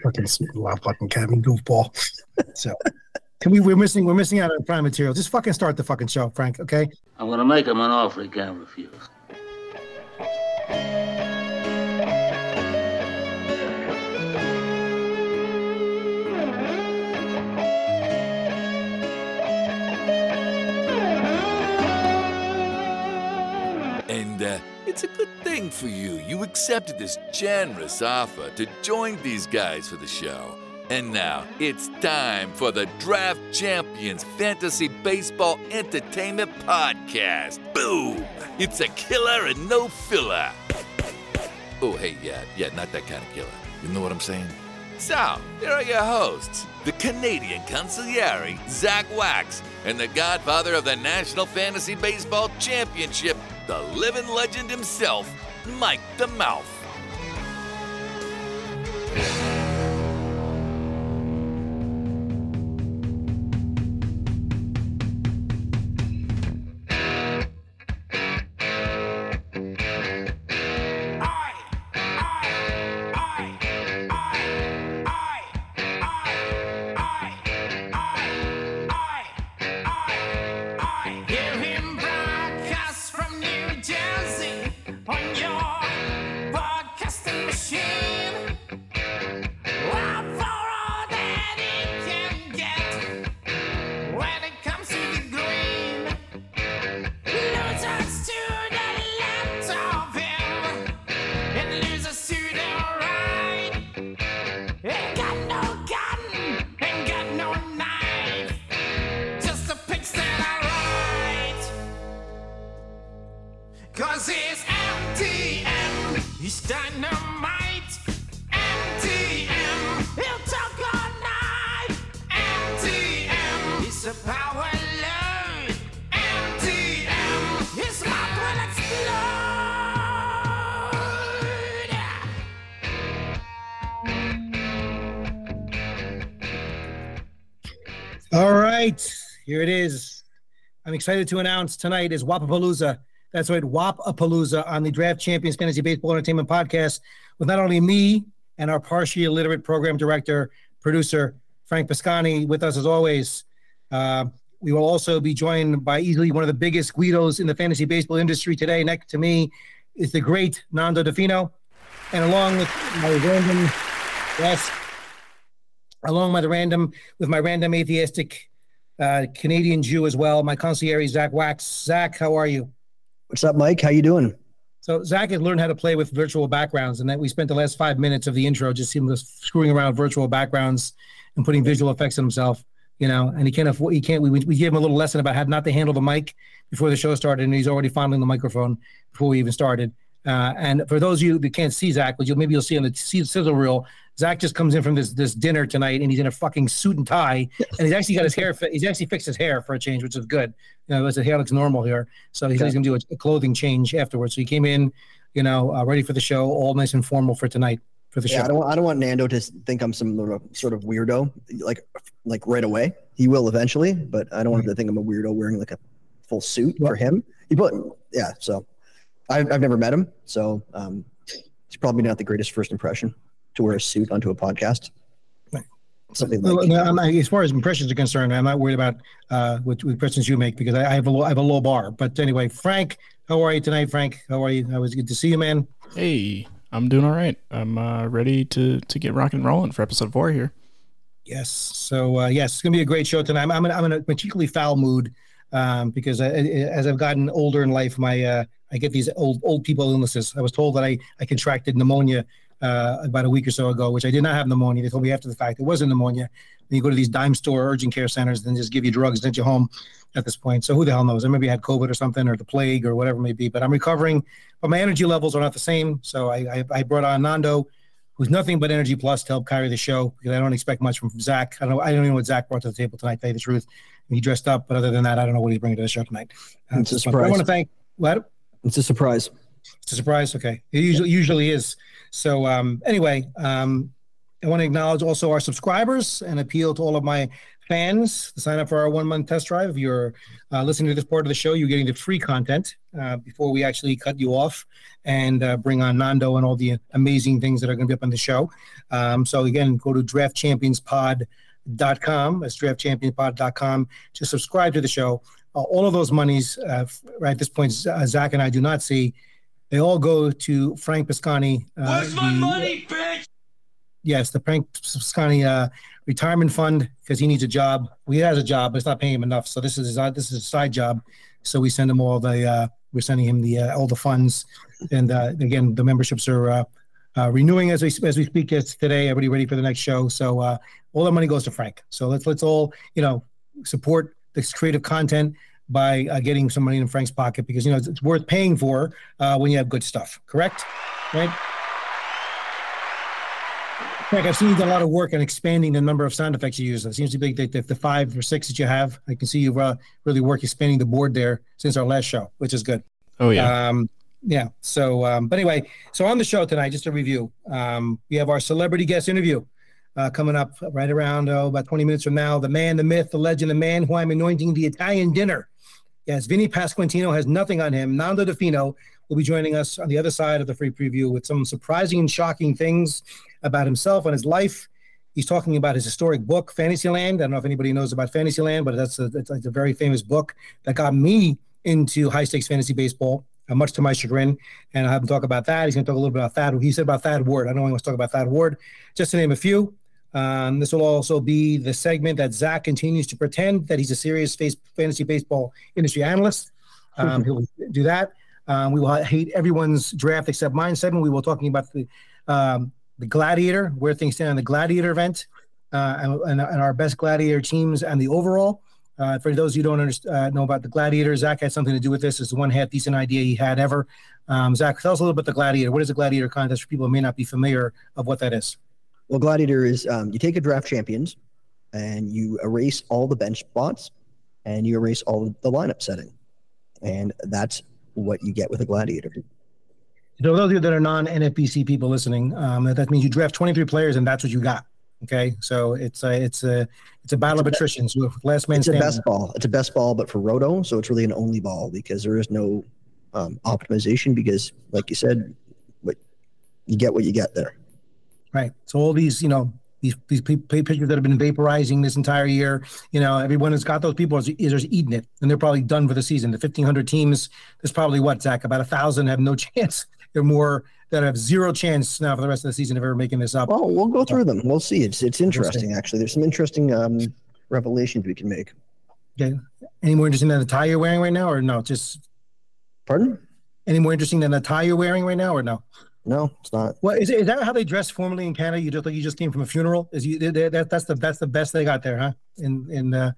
fucking love fucking Kevin goofball. So we're missing out on prime material. Just fucking start the fucking show, Frank, okay? I'm gonna make him an offer he can't refuse. And it's a good thing for you. You accepted this generous offer to join these guys for the show. And now it's time for the Draft Champions Fantasy Baseball Entertainment Podcast. Boom! It's a killer and no filler. Oh, hey, yeah, not that kind of killer. You know what I'm saying? So, here are your hosts, the Canadian consigliere, Zach Wax, and the godfather of the National Fantasy Baseball Championship, the living legend himself, Mike the Mouth. All right, here it is. I'm excited to announce tonight is Wapapalooza. That's right, Wapapalooza on the Draft Champions Fantasy Baseball Entertainment Podcast with not only me and our partially illiterate program director, producer, Frank Piscani, with us as always. We will also be joined by easily one of the biggest Guidos in the fantasy baseball industry today. Next to me is the great Nando DeFino. And along with my random atheistic Canadian Jew as well, my consigliere, Zach Wax. Zach, how are you? What's up, Mike? How you doing? So Zach has learned how to play with virtual backgrounds, and that we spent the last 5 minutes of the intro just screwing around with virtual backgrounds and putting visual effects on himself, you know, and he can't, we gave him a little lesson about how not to handle the mic before the show started, and he's already fondling the microphone before we even started. And for those of you that can't see Zach, but maybe you'll see on the sizzle reel, Zach just comes in from this dinner tonight, and he's in a fucking suit and tie, and he's actually got his hair. He's actually fixed his hair for a change, which is good. You know, his hair looks normal here, so he's going to do a clothing change afterwards. So he came in, you know, ready for the show, all nice and formal for tonight for the show. I don't want Nando to think I'm some sort of weirdo, like right away. He will eventually, but I don't want him to think I'm a weirdo wearing like a full suit for him. So I've never met him, so it's probably not the greatest first impression to wear a suit onto a podcast. Something like as far as impressions are concerned, I'm not worried about what impressions you make because I have a low bar. But anyway, Frank, how are you tonight, Frank? How are you? It was good to see you, man. Hey, I'm doing all right. I'm ready to get rock and rolling for episode 4 here. Yes. So yes, it's gonna be a great show tonight. I'm in a particularly foul mood because as I've gotten older in life, I get these old people illnesses. I was told that I contracted pneumonia about a week or so ago, which I did not have pneumonia. They told me after the fact it wasn't pneumonia. Then you go to these dime store urgent care centers and just give you drugs, send you home at this point. So who the hell knows? I maybe had COVID or something, or the plague or whatever it may be, but I'm recovering, but my energy levels are not the same. So I brought on Nando, who's nothing but energy plus to help carry the show because I don't expect much from Zach. I don't even know what Zach brought to the table tonight, to tell you the truth. He dressed up, but other than that, I don't know what he's bringing to the show tonight. It's a surprise. I want to thank, what? It's a surprise. It's a surprise. Okay. It usually is. So anyway, I want to acknowledge also our subscribers and appeal to all of my fans to sign up for our 1-month test drive. If you're listening to this part of the show, you're getting the free content before we actually cut you off and bring on Nando and all the amazing things that are going to be up on the show. So again, go to draftchampionspod.com. That's draftchampionspod.com to subscribe to the show. All of those monies, right at this point, Zach and I do not see. They all go to Frank Piscani. Where's my money, bitch? Yes, the Frank Piscani retirement fund, because he needs a job. Well, he has a job, but it's not paying him enough. So this is a side job. So we send him all the we're sending him all the funds. And again, the memberships are renewing as we speak today. Everybody ready for the next show. So all the money goes to Frank. So let's all support this creative content by getting some money in Frank's pocket, because it's worth paying for when you have good stuff. Correct? Right? Frank, I've seen you do a lot of work on expanding the number of sound effects you use. It seems to be the 5 or 6 that you have. I can see you've really worked expanding the board there since our last show, which is good. Oh, yeah. Yeah. So, but anyway, so on the show tonight, just a review, we have our celebrity guest interview coming up right around about 20 minutes from now. The man, the myth, the legend, the man who I'm anointing the Italian dinner. Yes, Vinny Pasquantino has nothing on him. Nando DeFino will be joining us on the other side of the free preview with some surprising and shocking things about himself and his life. He's talking about his historic book, Fantasyland. I don't know if anybody knows about Fantasyland, but it's a very famous book that got me into high-stakes fantasy baseball, much to my chagrin. And I'll have him talk about that. He's going to talk a little bit about Thad. He said about Thad Ward. I don't know if he wants to talk about Thad Ward. Just to name a few. This will also be the segment that Zach continues to pretend that he's a serious fantasy baseball industry analyst. He'll do that. We will hate everyone's draft except mine segment. We will talking about the Gladiator, where things stand on the Gladiator event, and our best Gladiator teams and the overall. For those who don't know about the Gladiator, Zach had something to do with this. It's the one half decent idea he had ever. Zach, tell us a little bit about the Gladiator. What is the Gladiator contest for people who may not be familiar of what that is? Well, Gladiator is you take a draft champions and you erase all the bench spots and you erase all the lineup setting. And that's what you get with a Gladiator. So those of you that are non-NFBC people listening, that means you draft 23 players and that's what you got. Okay, so it's a battle of attrition. So last man standing. It's a best ball. It's a best ball, but for Roto, so it's really an only ball because there is no optimization. Because, like you said, you get what you get there. Right. So all these, these pitchers that have been vaporizing this entire year, everyone has got those people is eating it, and they're probably done for the season. The 1,500 teams, there's probably Zach, about 1,000 have no chance. There are more that have zero chance now for the rest of the season of ever making this up. Well, we'll go through them. We'll see. It's interesting, actually. There's some interesting revelations we can make. Okay. Any more interesting than the tie you're wearing right now, or no? Just pardon? Any more interesting than the tie you're wearing right now, or no? No, it's not. Well, is that how they dress formally in Canada? You just came from a funeral? That's the best they got there, huh? The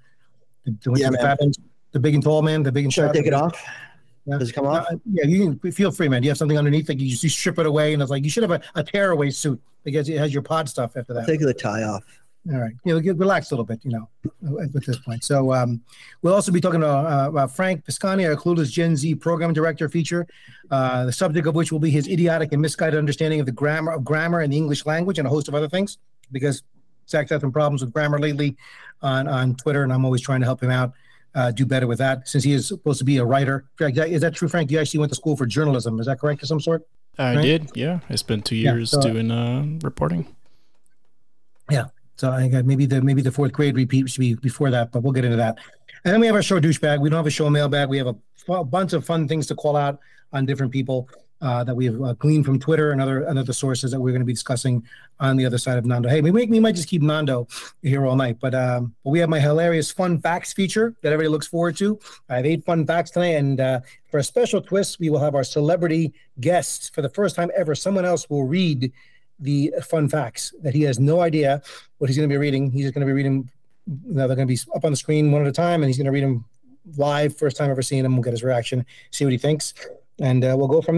big and tall man, the big and Should I short. take it off? Yeah. Does it come off? Yeah, you can feel free, man. You have something underneath, like you strip it away, and it's like you should have a tearaway suit because it has your pod stuff after that. I'll take the tie off. All right, relax a little bit, at this point. So we'll also be talking about Frank Piscani, our clueless Gen Z program director feature, the subject of which will be his idiotic and misguided understanding of the grammar and the English language and a host of other things, because Zach's had some problems with grammar lately on Twitter, and I'm always trying to help him out do better with that, since he is supposed to be a writer. Is that true, Frank? You actually went to school for journalism. Is that correct of some sort? I did, yeah. I spent 2 years doing reporting. Yeah. So I got maybe the fourth grade repeat should be before that, but we'll get into that. And then we have our show douchebag. We don't have a show mailbag. We have a bunch of fun things to call out on different people that we have gleaned from Twitter and other sources that we're going to be discussing on the other side of Nando. Hey, we might just keep Nando here all night, but we have my hilarious fun facts feature that everybody looks forward to. I have 8 fun facts tonight, and for a special twist, we will have our celebrity guests. For the first time ever, someone else will read the fun facts that he has no idea what he's going to be reading. He's just going to be reading. They're going to be up on the screen one at a time, and he's going to read them live. First time ever seeing him. We'll get his reaction, see what he thinks, and we'll go from there.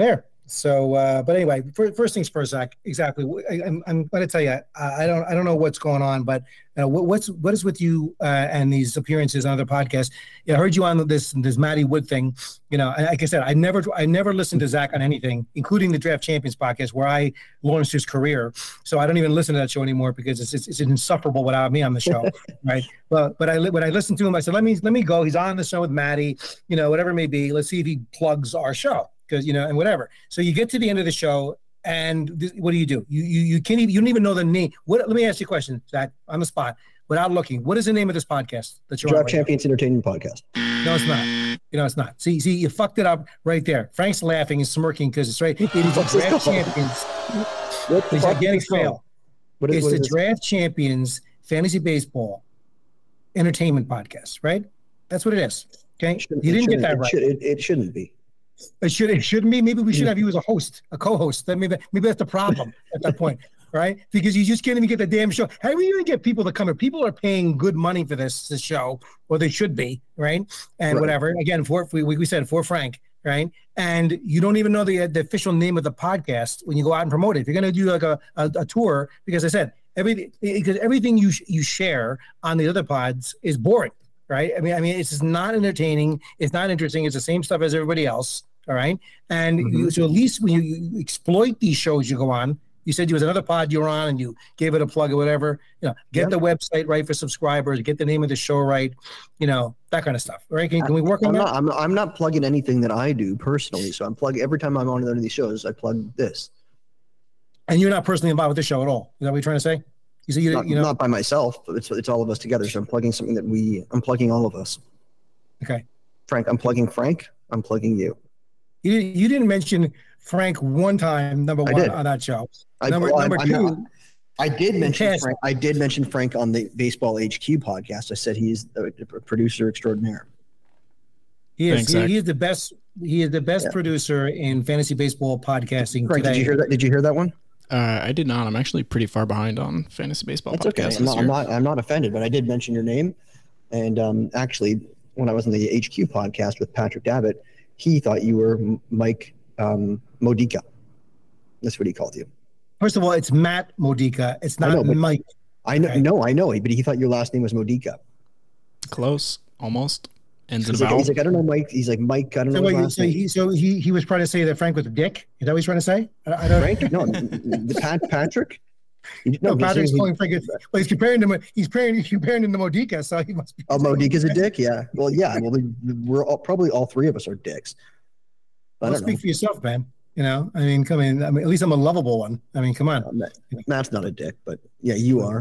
So, but anyway, first things first, Zach. Exactly. I'm going to tell you, I don't know what's going on, but what is with you and these appearances on other podcasts? I heard you on this Matty Wood thing. Like I said, I never listened to Zach on anything, including the Draft Champions podcast, where I launched his career. So I don't even listen to that show anymore because it's insufferable without me on the show, right? But when I listened to him, I said, let me go. He's on the show with Matty, whatever it may be. Let's see if he plugs our show. Because and whatever. So you get to the end of the show, and what do? You can't even, you don't even know the name. Let me ask you a question, Zach, on the spot, without looking. What is the name of this podcast that you're on? Draft Champions Entertainment Podcast. No, it's not. It's not. See, you fucked it up right there. Frank's laughing and smirking because it's right. It is the Draft Champions. He's getting fail. It's the Draft Champions Fantasy Baseball Entertainment Podcast, right? That's what it is. Okay, you didn't get that right. It shouldn't be. It shouldn't be. Maybe we should have you as a host, a co-host. Maybe that's the problem at that point, right? Because you just can't even get the damn show. How do we even get people to come here? People are paying good money for this show, or they should be, right? And whatever. Again, we said for Frank, right? And you don't even know the official name of the podcast when you go out and promote it. If you're going to do like a tour, because I said everything you share on the other pods is boring. Right. I mean, it's just not entertaining. It's not interesting. It's the same stuff as everybody else. All right. And so at least when you exploit these shows you go on, you said you was another pod you were on and you gave it a plug or whatever, get the website right for subscribers, get the name of the show right, that kind of stuff. Right. Can we work on that? I'm not plugging anything that I do personally. So I'm plugging every time I'm on one of these shows, I plug this. And you're not personally involved with the show at all. Is that what you're trying to say? Not by myself, but it's all of us together. So I'm plugging something I'm plugging all of us. Okay. Frank, I'm plugging Frank. I'm plugging you. You didn't mention Frank one time, number one, on that show. Number two. I did mention Frank. I did mention Frank on the Baseball HQ podcast. I said he's the producer extraordinaire. He is. He is the best. He is the best producer in fantasy baseball podcasting Frank, today. Did you hear that? Did you hear that one? I did not. I'm actually pretty far behind on fantasy baseball podcasts. Okay. I'm not offended, but I did mention your name. And actually, when I was on the HQ podcast with Patrick Davitt, he thought you were Mike Modica. That's what he called you. First of all, it's Matt Modica. It's not Mike. I know. Okay. No, I know. But he thought your last name was Modica. Close, almost. Ends in he's vowel. Like, I don't know, Mike. He's like, Mike, I don't know. He was trying to say that Frank was a dick. Is that what he's trying to say? Frank? No, Patrick. No, Patrick's calling Frank. Well, he's comparing him to Modica, so he must be. Oh, Modica's a dick. Yeah. Well, yeah. Well, probably all three of us are dicks. Well, speak for yourself, man. I mean, come in. I mean, at least I'm a lovable one. I mean, come on. Matt's not a dick, but yeah, you are.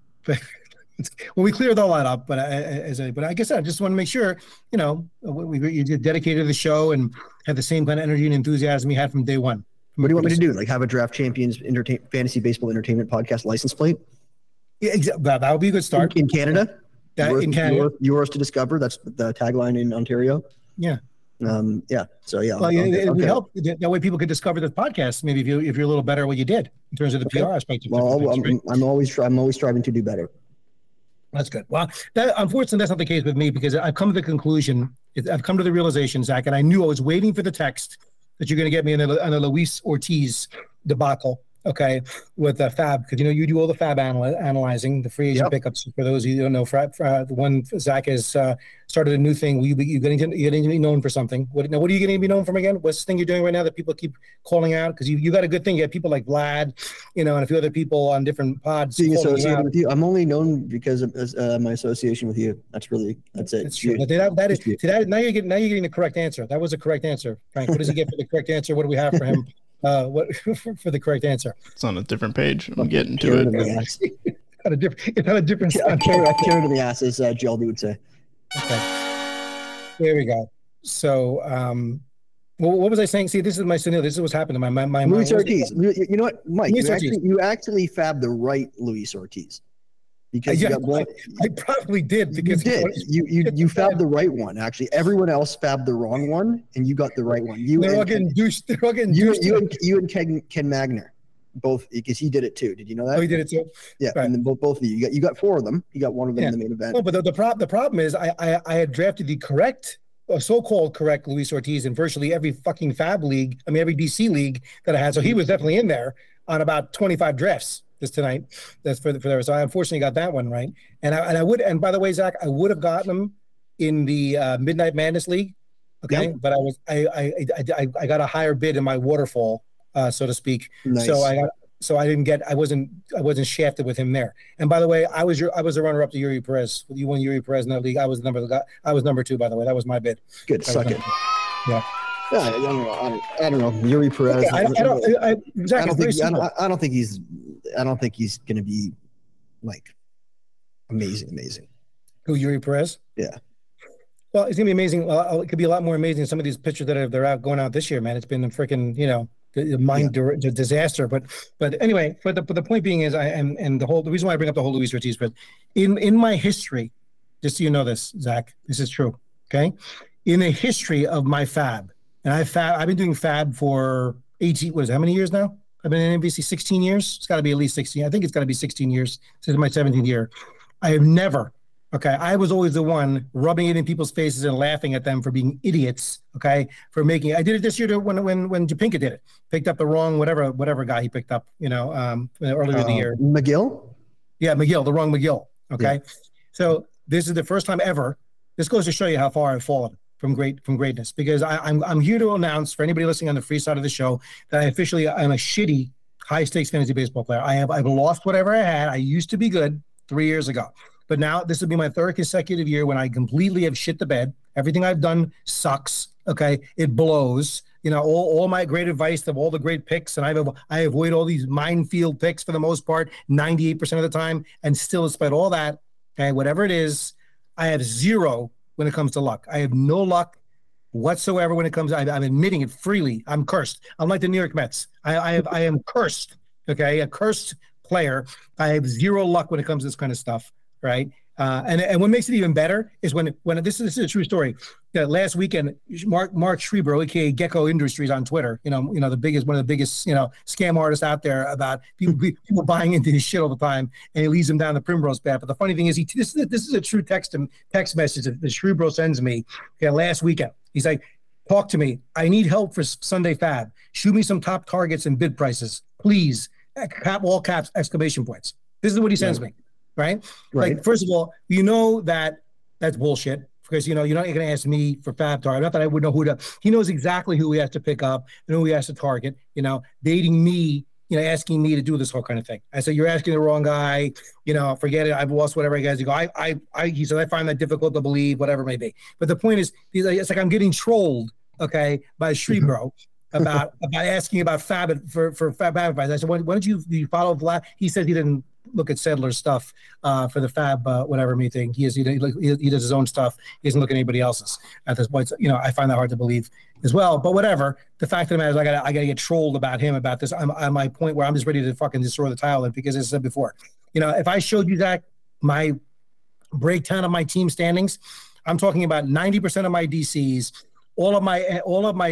Well, we cleared all that up, but I guess I just want to make sure, you dedicated to the show and had the same kind of energy and enthusiasm you had from day one. What do you want me to do? Like have a Draft Champions Fantasy Baseball Entertainment Podcast license plate? Yeah, that would be a good start. In Canada? In Canada. Yours to discover. That's the tagline in Ontario. Yeah. Yeah. So yeah. Well, it would help that way people could discover the podcast. Maybe if you're a little better at what you did in terms of the PR aspect. Well, I'm always striving to do better. That's good. Well, unfortunately, that's not the case with me because I've come to the conclusion. I've come to the realization, Zach, and I knew I was waiting for the text that you're going to get me on the Luis Ortiz debacle. Okay, with Fab, because you do all the Fab analyzing, the free agent pickups. For those of you who don't know, the one Zach has started a new thing. You're getting to be known for something. What are you going to be known from again? What's the thing you're doing right now that people keep calling out? Because you got a good thing. You have people like Vlad, and a few other people on different pods. Being associated with you, I'm only known because of my association with you. That's it. That's true. Now you're getting the correct answer. That was a correct answer, Frank. What does he get for the correct answer? What do we have for him? What for the correct answer? It's on a different page. I'm getting to it. It's not a different. I carried in the ass, as Geldy would say. Okay, there we go. So, what was I saying? See, this is my scenario. This is what's happened to my Luis Ortiz. You know what, Mike? You actually fabbed the right Luis Ortiz. Because I probably did because you fabbed the right one. Actually, everyone else fabbed the wrong one, and you got the right one. They're all getting douched. You and Ken Magner, both, because he did it too. Did you know that? Oh, he did it too. Yeah, right. And then both of you got four of them. You got one of them in the main event. No, but the problem is I had drafted the correct a so-called correct Luis Ortiz in virtually every fucking Fab league. I mean, every DC league that I had. So he was definitely in there on about 25 drafts this tonight. That's for there. So I unfortunately got that one right. And I would. And by the way, Zach, I would have gotten him in the Midnight Madness League. Okay, yep. But I got a higher bid in my waterfall, so to speak. Nice. So I wasn't shafted with him there. And by the way, I was the runner up to Yuri Perez. You won Yuri Perez in that league. I was number 2, by the way. That was my bid. Good, suck it. Yeah. I don't know. Yuri Perez. Okay, I don't think he's going to be like amazing. Who, Yuri Perez? Yeah. Well, it's gonna be amazing. Well, it could be a lot more amazing than some of these pitchers that they're out going out this year, man. It's been a freaking disaster. But anyway, but the point being is, the reason why I bring up the whole Luis Ortiz, but in my history, just so you know this, Zach, this is true. Okay, in the history of my Fab, and I've been doing Fab for 18. What is it, how many years now? I've been in NBC 16 years. It's got to be at least 16. I think it's got to be 16 years since my 17th year. I have never. Okay, I was always the one rubbing it in people's faces and laughing at them for being idiots. Okay, for making. I did it this year when Japinka did it. Picked up the wrong whatever guy he picked up. Earlier in the year. McGill. Yeah, McGill, the wrong McGill. Okay, yeah. So this is the first time ever. This goes to show you how far I've fallen from greatness. Because I'm here to announce for anybody listening on the free side of the show that I'm a shitty high stakes fantasy baseball player. I've lost whatever I had. I used to be good 3 years ago. But now this will be my 3rd consecutive year when I completely have shit the bed. Everything I've done sucks. Okay, it blows. All my great advice of all the great picks, and I avoid all these minefield picks for the most part, 98% of the time. And still, despite all that, okay, whatever it is, I have zero when it comes to luck. I have no luck whatsoever when it comes. I'm admitting it freely. I'm cursed. Unlike the New York Mets, I am cursed. Okay, a cursed player. I have zero luck when it comes to this kind of stuff. Right. And what makes it even better is when this is a true story. Last weekend, Mark Schreiber, aka Gecko Industries on Twitter, one of the biggest scam artists out there about people buying into his shit all the time, and he leads them down the primrose path. But the funny thing is, this is a true text message that Schreiber sends me last weekend. He's like, "Talk to me. I need help for Sunday Fab. Shoot me some top targets and bid prices, please." All caps, exclamation points. This is what he sends me. Right. Like, first of all, that's bullshit because, you're not going to ask me for Fab target. Not that I would know he knows exactly who he has to pick up and who he has to target, dating me, asking me to do this whole kind of thing. I said, you're asking the wrong guy, forget it. I've lost whatever I guys. He said, I find that difficult to believe, whatever it may be. But the point is, it's like I'm getting trolled, okay, by Shrebro. about asking about Fab for Fab advice. I said, why don't you follow Vlad? He said he didn't look at Sedler's stuff for the Fab whatever me thing. He does his own stuff. He doesn't look at anybody else's at this point. So, I find that hard to believe as well. But whatever. The fact of the matter is, I gotta get trolled about him about this. I'm at my point where I'm just ready to fucking just throw the towel in because, as I said before, if I showed you that my breakdown of my team standings, I'm talking about 90% of my DCs. All of my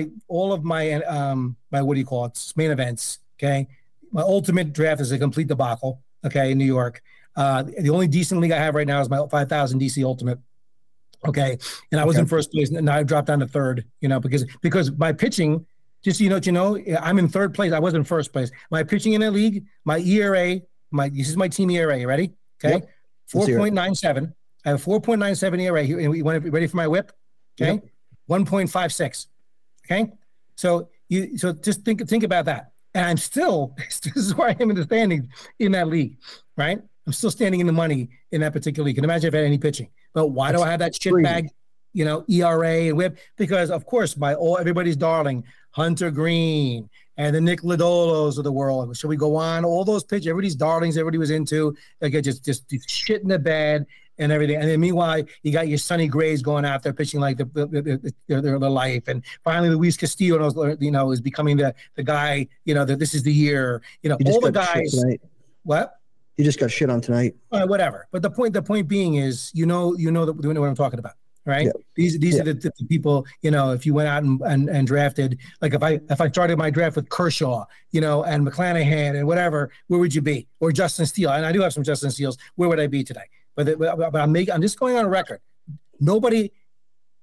what do you call it? Main events. Okay. My ultimate draft is a complete debacle. Okay. In New York. The only decent league I have right now is my 5,000 DC ultimate. Okay. And I was in first place and now I dropped down to third, because my pitching, just, I'm in third place. I was in first place. My pitching in the league, my ERA, this is my team ERA. You ready? Okay. Yep. 4.97. I have 4.97 ERA here. And you ready for my whip? Okay. Yep. 1.56. Okay. So just think about that. And I'm still, this is where I am in the standings in that league, right? I'm still standing in the money in that particular league. Can you imagine if I had any pitching? But why do I have that shit bag, ERA and whip? Because of course, everybody's darling, Hunter Green and the Nick Lodolos of the world. Should we go on? All those pitchers, everybody's darlings, everybody was into, just shit in the bed and everything. And then meanwhile, you got your Sonny Grays going out there pitching like their life. And finally, Luis Castillo is becoming the guy, that this is the year. All the guys. What? You just got shit on tonight. Whatever. But the point being is, what I'm talking about, right? Yeah. These are the people, if you went out and drafted, like if I started my draft with Kershaw, and McClanahan and whatever, where would you be? Or Justin Steele. And I do have some Justin Steeles. Where would I be today? But I'm just going on record. Nobody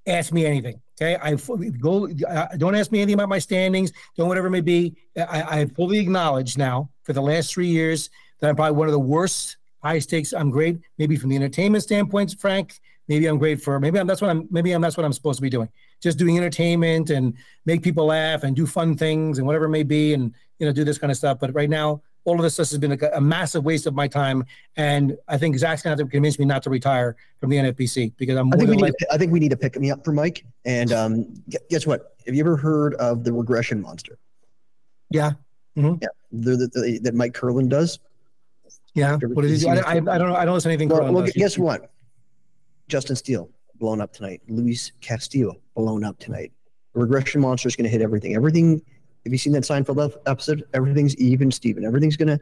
ask me anything. Okay, don't ask me anything about my standings. Don't whatever it may be. I fully acknowledge now for the last 3 years that I'm probably one of the worst high stakes. I'm great, maybe from the entertainment standpoint, Frank. Maybe I'm great for that's what I'm supposed to be doing. Just doing entertainment and make people laugh and do fun things and whatever it may be, and do this kind of stuff. But right now, all of this stuff has been a massive waste of my time, and I think Zach's gonna have to convince me not to retire from the NFBC because I think we need to pick me up for Mike. And guess what? Have you ever heard of the regression monster? Yeah. Mm-hmm. Yeah, that Mike Curlin does. Yeah. What is he? I don't know. I don't listen to anything. Well, guess what? Justin Steele blown up tonight. Luis Castillo blown up tonight. The regression monster is going to hit everything. Everything. Have you seen that Seinfeld episode? Everything's even, Steven. Everything's gonna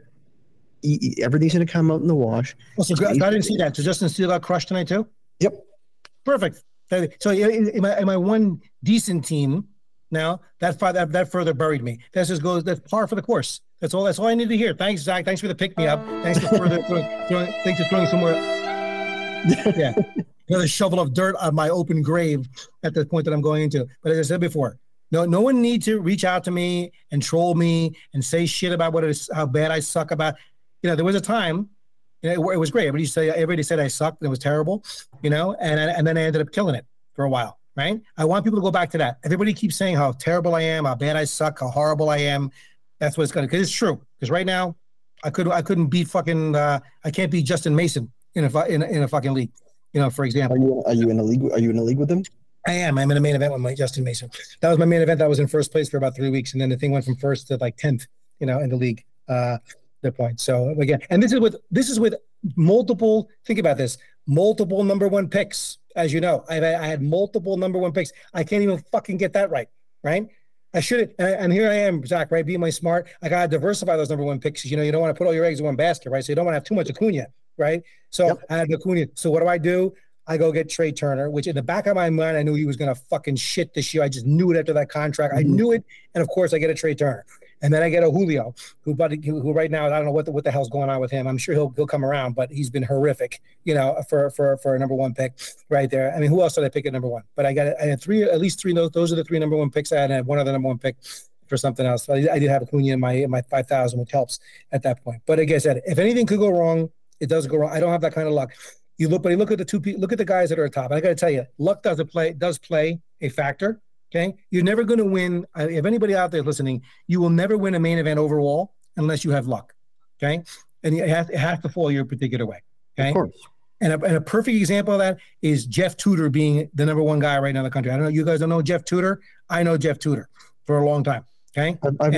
come out in the wash. Well, so I didn't see that. So Justin Steele got crushed tonight too. Yep. Perfect. So in my one decent team now, that further buried me. That's par for the course. That's all I need to hear. Thanks, Zach. Thanks for the pick me up. Thanks for throwing some more. Yeah. Another shovel of dirt on my open grave at the point that I'm going into. But as I said before, no one needs to reach out to me and troll me and say shit about how bad I suck about. There was a time, it was great. Everybody said I sucked and it was terrible, and then I ended up killing it for a while, right? I want people to go back to that. Everybody keeps saying how terrible I am, how bad I suck, how horrible I am. That's what it's going to, because it's true. Because right now, I couldn't beat fucking, I can't beat Justin Mason in a fucking league, for example. Are you in a league? Are you in a league with him? I am. I'm in a main event with Justin Mason. That was my main event. That was in first place for about 3 weeks, and then the thing went from first to like 10th, in the league. The point. So again, and this is with multiple. Think about this: multiple number one picks. As you know, I had multiple number one picks. I can't even fucking get that right. I should. And here I am, Zach. Right, being my smart. I gotta diversify those number one picks. You don't want to put all your eggs in one basket, right? So you don't want to have too much Acuna, right? So yep. I had Acuna. So what do? I go get Trey Turner, which in the back of my mind, I knew he was going to fucking shit this year. I just knew it after that contract. I knew it. And of course I get a Trey Turner. And then I get a Julio, who right now, I don't know what the hell's going on with him. I'm sure he'll come around, but he's been horrific, for a number one pick right there. I mean, who else did I pick at number one? But I had at least three. Those are the three number one picks I had. And I had one other number one pick for something else. So I did have Acuna in my 5,000, which helps at that point. But like I said, if anything could go wrong, it does go wrong. I don't have that kind of luck. You look at the guys that are at top. I got to tell you, luck does play a factor. Okay, you're never going to win. If anybody out there listening, you will never win a main event overall unless you have luck. Okay, and it has to fall your particular way. Okay, of course. And a perfect example of that is Jeff Tudor being the number one guy right now in the country. I don't know, you guys don't know Jeff Tudor. I know Jeff Tudor for a long time. Okay,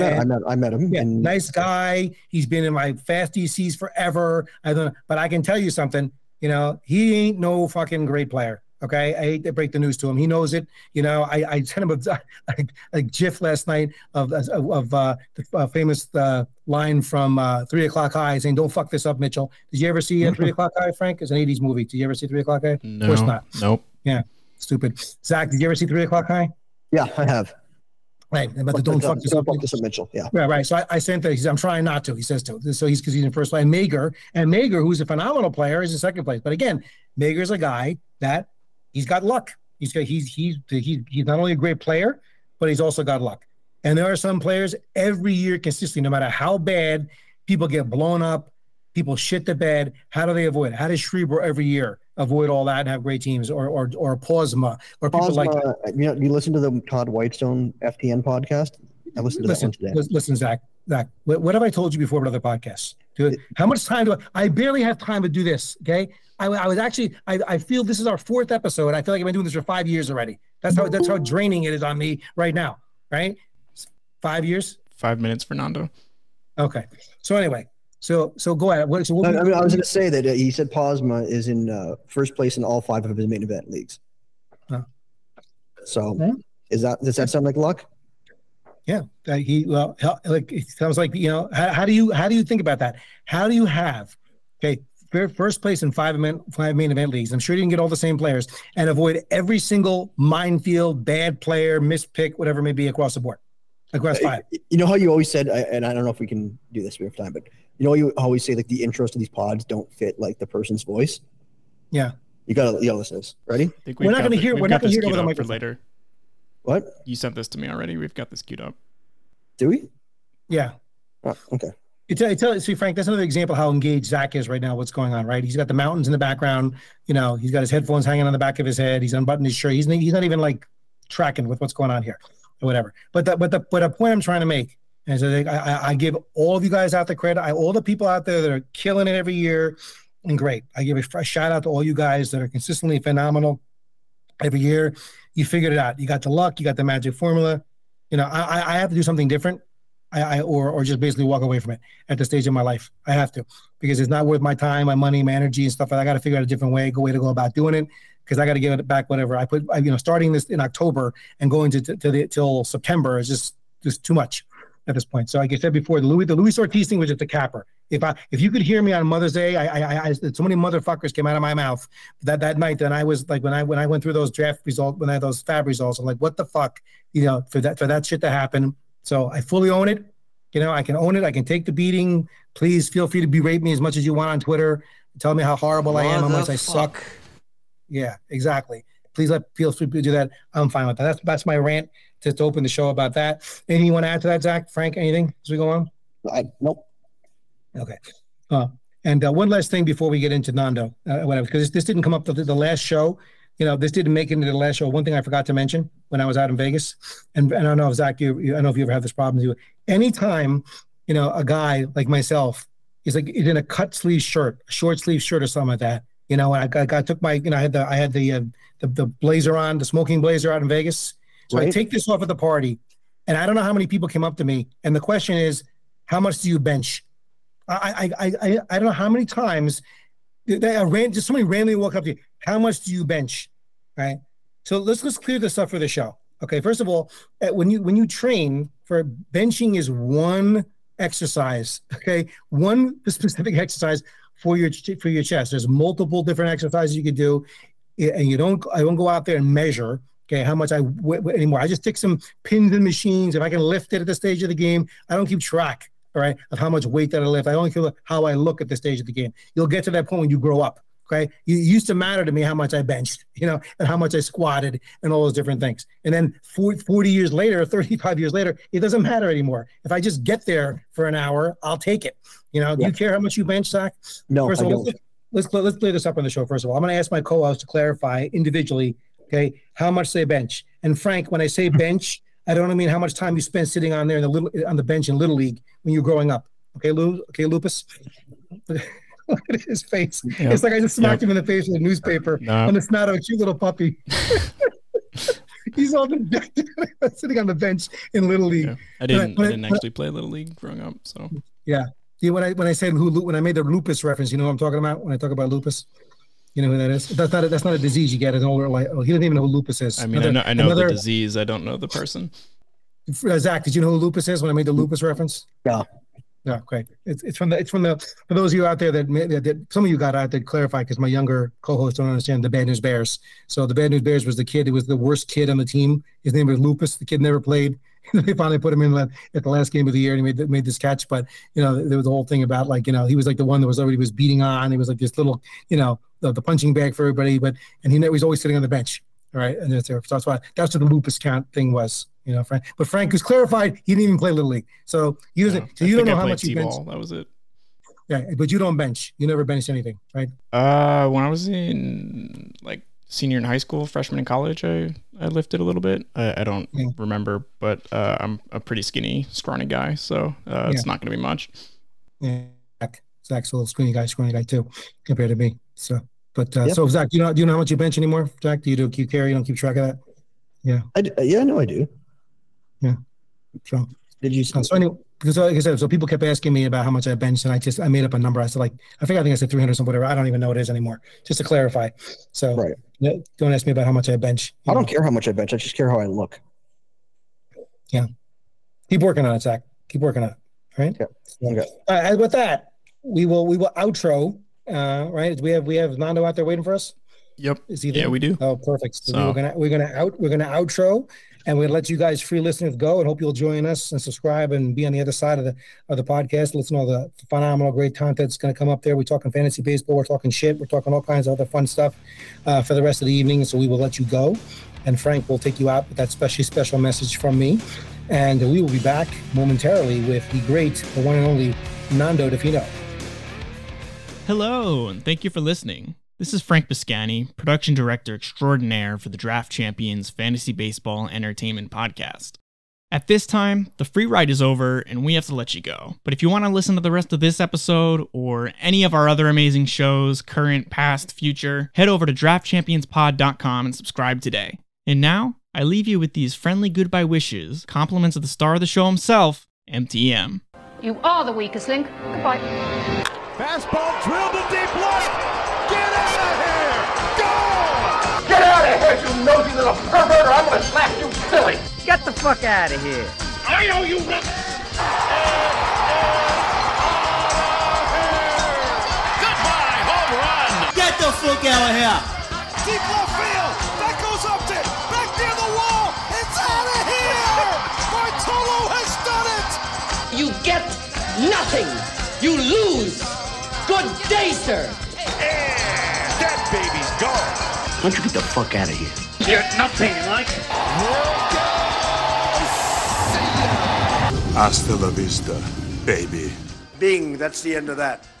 I met him. Yeah, nice guy. He's been in my fast DCs forever. But I can tell you something. He ain't no fucking great player. Okay, I hate to break the news to him. He knows it. I sent him a GIF last night of the famous line from 3 O'Clock High saying, "Don't fuck this up, Mitchell." Did you ever see 3 O'Clock High, Frank? It's an '80s movie. Did you ever see 3 O'Clock High? No, of course not. Nope. Yeah, stupid. Zach, did you ever see 3 O'Clock High? Yeah, I have. Right, but don't fuck this up, Mitchell. Yeah, right. So I sent that. He says, "I'm trying not to." He says to. So because he's in first place. And Mager, who's a phenomenal player, is in second place. But again, Mager's a guy that he's got luck. He's not only a great player, but he's also got luck. And there are some players every year consistently, no matter how bad people get blown up, people shit the bed. How do they avoid it? How does Schreiber every year avoid all that and have great teams, or Posma, or people like that? You listen to the Todd Whitestone FTN podcast? I listened to that one today. Listen, Zach, what have I told you before about other podcasts? How much time I barely have time to do this, okay? I feel this is our 4th episode. I feel like I've been doing this for 5 years already. That's how draining it is on me right now, right? 5 years? 5 minutes, Fernando. Okay. So anyway, so go ahead. I was going to say that he said Posma is in first place in all 5 of his main event leagues. Huh. So does that sound like luck? Yeah, it sounds like, how do you think about that? How do you have, first place in 5 main event leagues? I'm sure you can get all the same players and avoid every single minefield, bad player, mispick, whatever it may be across the board, across 5. You know how you always said, and I don't know if we can do this if we have time, but you always say like the intros to these pods don't fit like the person's voice. Yeah. You gotta listen to this. Ready? I think We're not going to hear. We're not going to hear it over the for microphone. later. What? You sent this to me already. We've got this queued up. Do we? Yeah. Oh, okay. See, Frank, that's another example of how engaged Zach is right now. What's going on, right? He's got the mountains in the background. You know, he's got his headphones hanging on the back of his head. He's unbuttoned his shirt. He's not even like tracking with what's going on here, or whatever. But the point I'm trying to make is that I give all of you guys out the credit. All the people out there that are killing it every year, and great. I give a shout out to all you guys that are consistently phenomenal every year. You figured it out. You got the luck. You got the magic formula. You know, I have to do something different. Or just basically walk away from it at this stage of my life. I have to, because it's not worth my time, my money, my energy and stuff. I got to figure out a different way to go about doing it, because I got to give it back whatever I put. Starting this in October and going till September is just too much at this point. So like I said before, the Luis Ortiz thing was just a capper. If you could hear me on Mother's Day, I so many motherfuckers came out of my mouth that night. Then I was like, when I went through those draft results, when I had those fab results, I'm like, what the fuck, for that shit to happen. So I fully own it. I can own it. I can take the beating. Please feel free to berate me as much as you want on Twitter. Tell me how horrible I am, how much I suck. Yeah, exactly. Please feel free to do that. I'm fine with that. That's my rant to open the show about that. Anything you want to add to that, Zach? Frank, anything as we go on? Nope. Okay. And one last thing before we get into Nando, whatever, because this didn't come up the last show. This didn't make it into the last show. One thing I forgot to mention when I was out in Vegas, and I don't know if Zach, I don't know if you ever have this problem. Anytime, a guy like myself is in a cut sleeve shirt, a short sleeve shirt or something like that, and I took my, I had the blazer on, the smoking blazer out in Vegas. So right. I take this off at the party, and I don't know how many people came up to me, and the question is, how much do you bench? I don't know how many times just somebody randomly walk up to you. How much do you bench? Right. So let's clear this up for the show. Okay. First of all, when you train for benching is one exercise. Okay. One specific exercise for your chest. There's multiple different exercises you could do, and I don't go out there and measure. Okay, how much anymore? I just stick some pins in machines. If I can lift it at the stage of the game, I don't keep track. All right, of how much weight that I lift. I only care how I look at the stage of the game. You'll get to that point when you grow up. Okay, it used to matter to me how much I benched, and how much I squatted and all those different things. And then 40 years later, 35 years later, it doesn't matter anymore. If I just get there for an hour, I'll take it. Do you care how much you bench, Zach? No, first of all, don't. Let's clear this up on the show. First of all, I'm going to ask my co-host to clarify individually. Okay, how much they bench. And Frank, when I say bench, I don't mean how much time you spend sitting on there on the bench in Little League when you're growing up. Okay, Lupus. Look at his face. Yep. It's like I just smacked him in the face with a newspaper, and it's not a cute little puppy. He's all dejected sitting on the bench in Little League. Yeah. I didn't actually play Little League growing up, so yeah. When I made the lupus reference, you know what I'm talking about when I talk about lupus. You know who that is? That's not a disease you get as an older. He doesn't even know who lupus is. I mean, I know the disease. I don't know the person. Zach, did you know who lupus is when I made the lupus reference? No. No, great. It's from the for those of you out there that some of you got out to clarify, because my younger co-hosts don't understand the Bad News Bears. So the Bad News Bears was the kid who was the worst kid on the team. His name was Lupus. The kid never played. They finally put him in at the last game of the year, and he made this catch. But there was a whole thing about he was like the one that was beating on. He was like this little the punching bag for everybody. And he was always sitting on the bench. All right, and that's what the lupus count thing was. Frank. But Frank was clarified. He didn't even play Little League, so you don't know how much you bench. That was it. Yeah, but you don't bench. You never benched anything, right? When I was in senior in high school, freshman in college, I lifted a little bit. I don't remember, but I'm a pretty skinny, scrawny guy, so it's not going to be much. Yeah, Zach's a little scrawny guy too, compared to me. So, but so Zach, do you know how much you bench anymore? Zach, do you care? You don't keep track of that? Yeah. No, I do. Yeah. So did you? So anyway, because like I said, so people kept asking me about how much I benched, and I made up a number. I said I think I said 300 or something, whatever. I don't even know what it is anymore. Just to clarify. So right. Don't ask me about how much I bench. I don't care how much I bench. I just care how I look. Yeah. Keep working on it, Zach. Keep working on it. Right. Yeah. Okay. With that, we will outro. Right. We have Nando out there waiting for us. Yep. Is he there? Yeah, we do. Oh, perfect. So we're gonna outro. And we'll let you guys free listeners go, and hope you'll join us and subscribe and be on the other side of the podcast. Listen to all the phenomenal, great content that's going to come up there. We're talking fantasy baseball. We're talking shit. We're talking all kinds of other fun stuff for the rest of the evening. So we will let you go. And Frank will take you out with that special message from me. And we will be back momentarily with the great, the one and only Nando Di Fino. Hello, and thank you for listening. This is Frank Biscani, production director extraordinaire for the Draft Champions Fantasy Baseball Entertainment Podcast. At this time, the free ride is over and we have to let you go. But if you want to listen to the rest of this episode or any of our other amazing shows, current, past, future, head over to draftchampionspod.com and subscribe today. And now, I leave you with these friendly goodbye wishes, compliments of the star of the show himself, MTM. You are the weakest link. Goodbye. Fastball drilled to deep left. Get out of here! Go! Get out of here, you nosy little pervert, or I'm gonna slap you silly! Get the fuck out of here! I know you will! Goodbye, home run. Get the fuck out of here! Deep left field. That goes up to back near the wall. It's out of here! Bartolo has done it! You get nothing. You lose. Good day, sir. And that baby's gone. Why don't you get the fuck out of here? You're nothing like Hasta la vista, baby. Bing, that's the end of that.